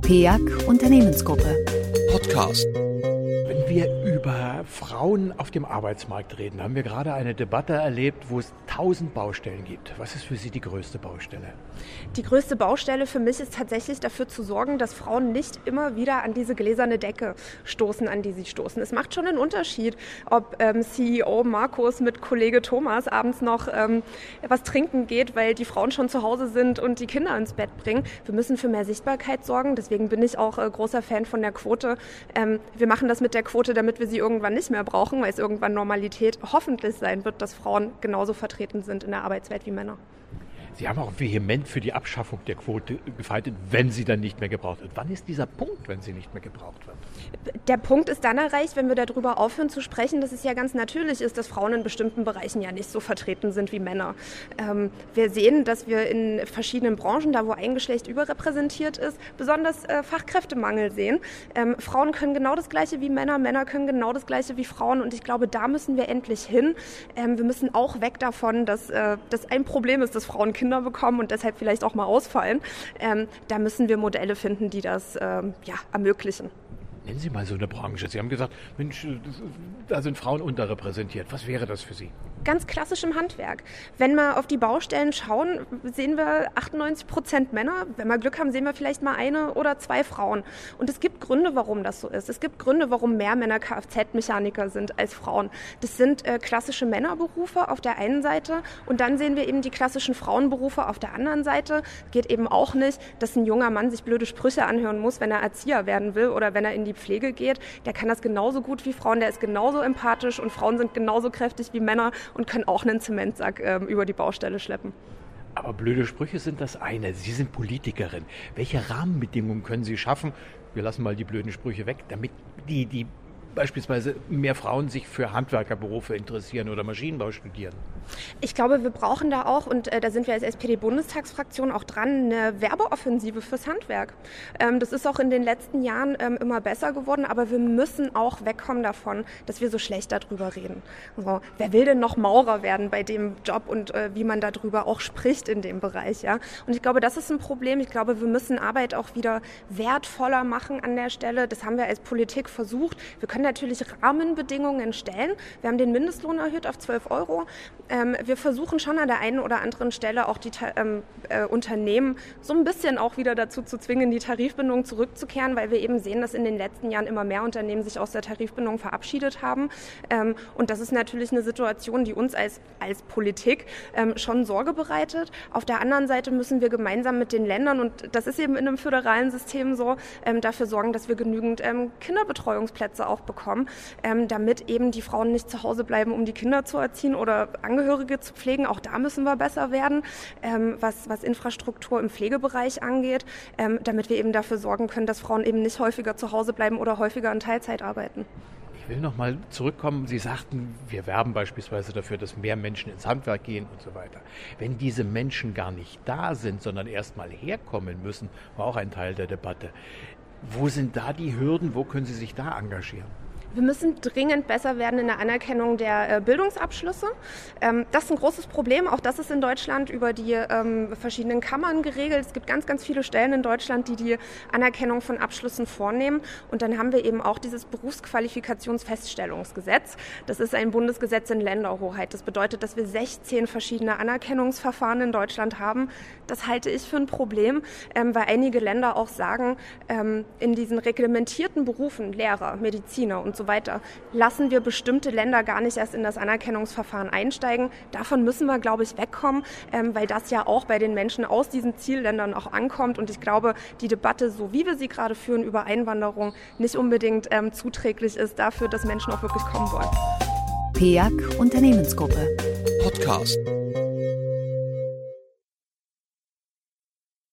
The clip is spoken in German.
PEAC Unternehmensgruppe. Podcast. Wenn wir über Frauen auf dem Arbeitsmarkt reden, haben wir gerade eine Debatte erlebt, wo es 1000 Baustellen gibt. Was ist für Sie die größte Baustelle? Die größte Baustelle für mich ist tatsächlich dafür zu sorgen, dass Frauen nicht immer wieder an diese gläserne Decke stoßen, an die sie stoßen. Es macht schon einen Unterschied, ob CEO Markus mit Kollege Thomas abends noch was trinken geht, weil die Frauen schon zu Hause sind und die Kinder ins Bett bringen. Wir müssen für mehr Sichtbarkeit sorgen. Deswegen bin ich auch großer Fan von der Quote. Wir machen das mit der Quote, damit wir sie irgendwann nicht mehr brauchen, weil es irgendwann Normalität hoffentlich sein wird, dass Frauen genauso vertreten sind in der Arbeitswelt wie Männer. Sie haben auch vehement für die Abschaffung der Quote gefeitet, wenn sie dann nicht mehr gebraucht wird. Wann ist dieser Punkt, wenn sie nicht mehr gebraucht wird? Der Punkt ist dann erreicht, wenn wir darüber aufhören zu sprechen, dass es ja ganz natürlich ist, dass Frauen in bestimmten Bereichen ja nicht so vertreten sind wie Männer. Wir sehen, dass wir in verschiedenen Branchen, da wo ein Geschlecht überrepräsentiert ist, besonders Fachkräftemangel sehen. Frauen können genau das Gleiche wie Männer, Männer können genau das Gleiche wie Frauen und ich glaube, da müssen wir endlich hin. Wir müssen auch weg davon, dass das ein Problem ist, dass Frauen Kinder bekommen und deshalb vielleicht auch mal ausfallen. Da müssen wir Modelle finden, die das ermöglichen. Nennen Sie mal so eine Branche. Sie haben gesagt, Mensch, da sind Frauen unterrepräsentiert. Was wäre das für Sie? Ganz klassisch im Handwerk. Wenn wir auf die Baustellen schauen, sehen wir 98% Männer. Wenn wir Glück haben, sehen wir vielleicht mal eine oder zwei Frauen. Und es gibt Gründe, warum das so ist. Es gibt Gründe, warum mehr Männer Kfz-Mechaniker sind als Frauen. Das sind klassische Männerberufe auf der einen Seite und dann sehen wir eben die klassischen Frauenberufe auf der anderen Seite. Geht eben auch nicht, dass ein junger Mann sich blöde Sprüche anhören muss, wenn er Erzieher werden will oder wenn er in die Pflege geht. Der kann das genauso gut wie Frauen, der ist genauso empathisch und Frauen sind genauso kräftig wie Männer und können auch einen Zementsack über die Baustelle schleppen. Aber blöde Sprüche sind das eine. Sie sind Politikerin. Welche Rahmenbedingungen können Sie schaffen? Wir lassen mal die blöden Sprüche weg, damit die beispielsweise mehr Frauen sich für Handwerkerberufe interessieren oder Maschinenbau studieren. Ich glaube, wir brauchen da auch, und da sind wir als SPD-Bundestagsfraktion auch dran, eine Werbeoffensive fürs Handwerk. Das ist auch in den letzten Jahren immer besser geworden, aber wir müssen auch wegkommen davon, dass wir so schlecht darüber reden. So, wer will denn noch Maurer werden bei dem Job und wie man darüber auch spricht in dem Bereich, ja? Und ich glaube, das ist ein Problem. Ich glaube, wir müssen Arbeit auch wieder wertvoller machen an der Stelle. Das haben wir als Politik versucht. Wir können natürlich Rahmenbedingungen stellen. Wir haben den Mindestlohn erhöht auf 12 €. Wir versuchen schon an der einen oder anderen Stelle auch die Unternehmen so ein bisschen auch wieder dazu zu zwingen, die Tarifbindung zurückzukehren, weil wir eben sehen, dass in den letzten Jahren immer mehr Unternehmen sich aus der Tarifbindung verabschiedet haben. Und das ist natürlich eine Situation, die uns als Politik schon Sorge bereitet. Auf der anderen Seite müssen wir gemeinsam mit den Ländern, und das ist eben in einem föderalen System so, dafür sorgen, dass wir genügend Kinderbetreuungsplätze auch bekommen, damit eben die Frauen nicht zu Hause bleiben, um die Kinder zu erziehen oder Angehörige zu pflegen. Auch da müssen wir besser werden, was Infrastruktur im Pflegebereich angeht, damit wir eben dafür sorgen können, dass Frauen eben nicht häufiger zu Hause bleiben oder häufiger in Teilzeit arbeiten. Ich will noch mal zurückkommen. Sie sagten, wir werben beispielsweise dafür, dass mehr Menschen ins Handwerk gehen und so weiter. Wenn diese Menschen gar nicht da sind, sondern erst mal herkommen müssen, war auch ein Teil der Debatte. Wo sind da die Hürden? Wo können Sie sich da engagieren? Wir müssen dringend besser werden in der Anerkennung der Bildungsabschlüsse. Das ist ein großes Problem. Auch das ist in Deutschland über die verschiedenen Kammern geregelt. Es gibt ganz, ganz viele Stellen in Deutschland, die Anerkennung von Abschlüssen vornehmen. Und dann haben wir eben auch dieses Berufsqualifikationsfeststellungsgesetz. Das ist ein Bundesgesetz in Länderhoheit. Das bedeutet, dass wir 16 verschiedene Anerkennungsverfahren in Deutschland haben. Das halte ich für ein Problem, weil einige Länder auch sagen, in diesen reglementierten Berufen, Lehrer, Mediziner und so weiter, lassen wir bestimmte Länder gar nicht erst in das Anerkennungsverfahren einsteigen. Davon müssen wir, glaube ich, wegkommen, weil das ja auch bei den Menschen aus diesen Zielländern auch ankommt. Und ich glaube, die Debatte, so wie wir sie gerade führen über Einwanderung, nicht unbedingt zuträglich ist dafür, dass Menschen auch wirklich kommen wollen. PEAC Unternehmensgruppe. Podcast.